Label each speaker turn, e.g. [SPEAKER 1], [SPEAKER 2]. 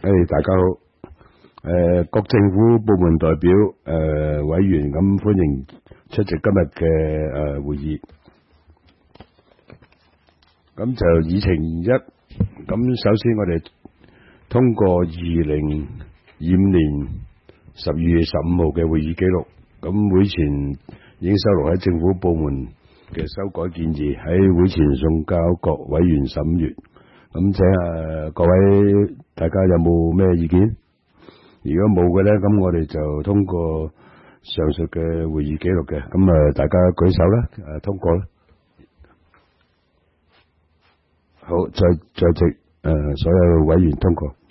[SPEAKER 1] 大家好。各政府部門代表委員咁歡迎出席今日嘅會議。咁就議程一，咁首先我哋通過2025年12月15號嘅會議記錄。咁會前已經收錄喺政府部門嘅修改建議，喺會前送交各委員審閱。咁請各位大家有冇咩意見？如果冇嘅咧，咁我哋就通過上述嘅會議記錄嘅。咁大家舉手啦，通過啦。好，在席所有委員通過。